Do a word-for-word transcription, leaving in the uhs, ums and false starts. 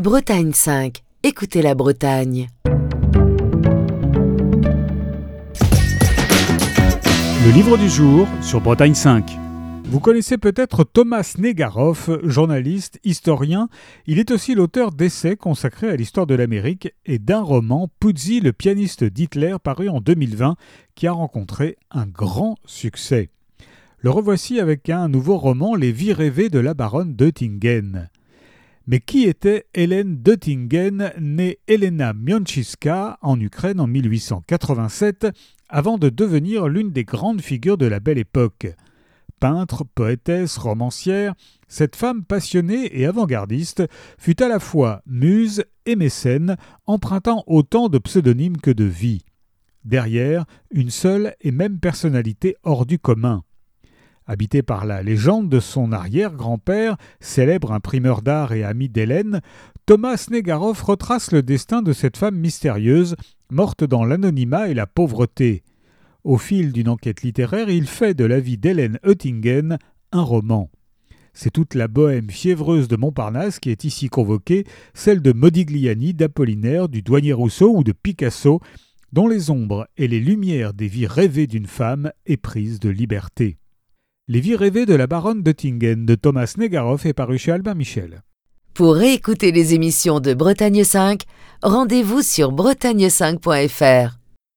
Bretagne cinq. Écoutez la Bretagne. Le livre du jour sur Bretagne cinq. Vous connaissez peut-être Thomas Negaroff, journaliste, historien. Il est aussi l'auteur d'essais consacrés à l'histoire de l'Amérique et d'un roman, Puzzi, le pianiste d'Hitler, paru en deux mille vingt, qui a rencontré un grand succès. Le revoici avec un nouveau roman, Les vies rêvées de la baronne d'Oettingen. Mais qui était Hélène d'Oettingen, née Helena Mionczyska en Ukraine en mille huit cent quatre-vingt-sept, avant de devenir l'une des grandes figures de la Belle Époque? Peintre, poétesse, romancière, cette femme passionnée et avant-gardiste fut à la fois muse et mécène, empruntant autant de pseudonymes que de vies. Derrière, une seule et même personnalité hors du commun. Habité par la légende de son arrière-grand-père, célèbre imprimeur d'art et ami d'Hélène, Thomas Negaroff retrace le destin de cette femme mystérieuse, morte dans l'anonymat et la pauvreté. Au fil d'une enquête littéraire, il fait de la vie d'Hélène Oettingen un roman. C'est toute la bohème fiévreuse de Montparnasse qui est ici convoquée, celle de Modigliani, d'Apollinaire, du douanier Rousseau ou de Picasso, dont les ombres et les lumières des vies rêvées d'une femme éprise de liberté. Les vies rêvées de la baronne d'Oettingen de Thomas Negaroff est paru chez Albin Michel. Pour réécouter les émissions de Bretagne cinq, rendez-vous sur bretagne cinq point f r.